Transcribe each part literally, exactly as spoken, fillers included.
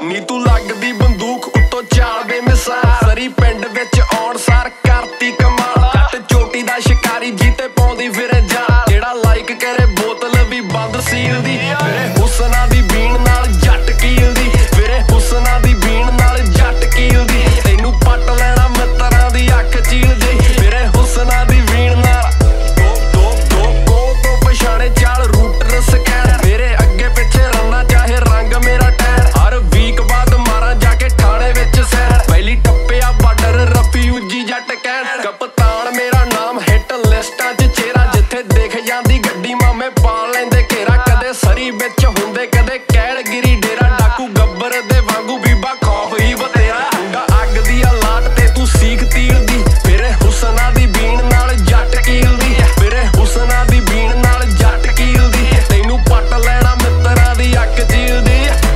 ਨੀ ਤੂੰ ਲੱਗਦੀ ਬੰਦੂਕ ਉੱਤੋਂ ਚਾਲ ਬੇਮਿਸਾਲ ਸਰੀ ਪਿੰਡ ਵਿੱਚ ਆਉਣ ਸਾਰ ਕਰਤੀ ਕਮਾਲ ਕੱਟ ਚੋਟੀ ਦਾ ਸ਼ਿਕਾਰੀ ਜੀਤੇ ਪਾਉਂਦੀ ਫਿਰੇ ਜਾ ਜਿਹੜਾ ਲਾਈਕ ਕਰੇ ਬੋਤਲ ਵੀ ਬੰਦ ਸੀਲ ਦੀ ਫਿਰੇ ਹੁਸਨਾ ਦੀ ਬੀਣ ਨਾਲ ਜੱਟ ਕੀਲਦੀ ਫਿਰੇ ਹੁਸਨਾ ਦੀ ਬੀਣ ਨਾਲ ਜੱਟ ਕੀਲਦੀ ਤੈਨੂੰ ਪੱਟ ਲੈਣਾ ਮਿੱਤਰਾਂ ਦੀ ਅੱਖ ਚੀਲ ਜੇ ਫਿਰੇ ਹੁਸਨਾ ਦੀ ਬੀਣ ਨਾਲ ਦੋ ਦੋ ਦੋ ਕੋ ਤੋਂ ਪਛਾਣੇ ਚਾਲ ਰੂਟਰ ਸਕੈਨ ਮੇਰੇ ਅੱਗੇ ਪਿੱਛੇ ਰੰਨਾ ਚਾਹੇ ਰੰਗ ਮੇਰਾ ਟੈਰ ਹਰ ਵੀਕ ਬਾਅਦ ਮਾਰਾਂ ਜਾ ਕੇ ਥਾਣੇ ਵਿੱਚ ਸੈਰ ਪਹਿਲੀ ਟੱਪਿਆ ਬਾਰਡਰ ਰਫਿਊਜੀ ਜੱਟ ਕਹਿਣ ਕਪਤਾਨ ਮੇਰਾ ਨਾਮ ਹਿੱਟ ਲਿਸਟਾਂ 'ਚ ਚਿਹਰਾ ਜਿੱਥੇ ਦਿਖ ਜਾਂਦੀ ਗੱਡੀ ਮਾਮੇ ਪਾ ਲੈਂਦੇ ਘੇਰਾ ਕਦੇ ਸਰੀ ਵਿੱਚ ਹੁੰਦੇ ਕਦੇ ਕੈਲਗਿਰੀ ਡੇਰਾ ਡਾਕੂ ਗੱਬਰ ਦੇ ਵਾਂਗੂ ਬੀਬਾ ਖੌਫ ਹੀ ਬਤੇਰਾ ਮੁੰਡਾ ਅੱਗ ਦੀ ਲਾਟ ਤੇ ਤੂੰ ਸੀਖ ਤੀਲ ਦੀ ਫਿਰੇ ਹੁਸਨਾ ਦੀ ਬੀਣ ਨਾਲ ਜੱਟ ਕੀਲਦੀ ਫਿਰੇ ਹੁਸਨਾ ਦੀ ਬੀਣ ਨਾਲ ਜੱਟ ਕੀਲਦੀ ਤੈਨੂੰ ਪੱਟ ਲੈਣਾ ਮਿੱਤਰਾਂ ਦੀ ਅੱਖ ਚੀਲਦੀ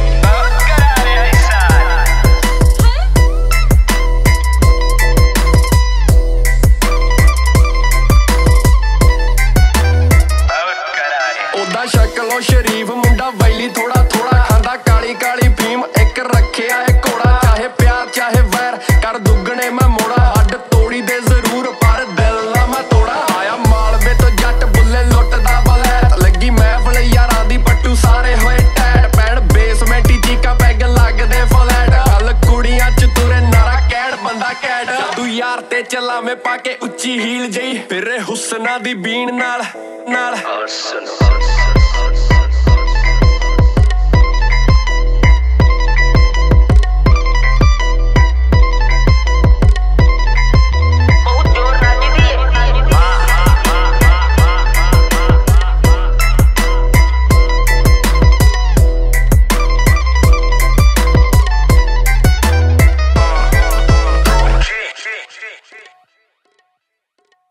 ਉਦਾਂ ਸ਼ਕਲੋਂ ਸ਼ਰੀਫ ਮੁੰਡਾ ਵੈਲੀ ਥੋੜਾ ਥੋੜਾ ਖਾਂਦਾ ਕਾਲੀ ਕਾਲੀ ਫੀਮ ਇੱਕ ਰੱਖਿਆ ਏ ਘੋੜਾ ਚਾਹੇ ਪਿਆਰ ਚਾਹੇ ਵੈਰ ਕਰ ਦੁੱਗਣੇ ਮੈਂ ਮੋੜਾ ਹੱਡ ਤੋੜੀ ਦੇ ਜ਼ਰੂਰ ਪਰ ਦਿਲ ਨਾ ਮੈਂ ਤੋੜਾ ਆਇਆ ਮਾਲਵੇ ਤੋਂ ਜੱਟ ਬੁੱਲੇ ਲੁੱਟਦਾ ਬਲੈਤ ਲੱਗੀ ਮਹਿਫਲ ਯਾਰਾਂ ਦੀ ਪੱਟੂ ਸਾਰੇ ਹੋਏ ਟੈਟ ਪੈਣ ਬੇਸਮੈਂਟੀ ਚੀਕਾ ਪੈਗ ਲੱਗਦੇ ਫਲੈਟ ਗੱਲ ਕੁੜੀਆਂ ਚ ਤੁਰੇ ਨਾਰਾ ਕੈੜ ਬੰਦਾ ਕੈਟ ਤੂੰ ਯਾਰ ਤੇ ਚਲਾਵੇਂ ਪਾ ਕੇ ਉੱਚੀ ਹੀਲ ਜਈ ਫਿਰੇ ਹੁਸਨਾ ਦੀ ਬੀਣ ਨਾਲ ਨਾਲ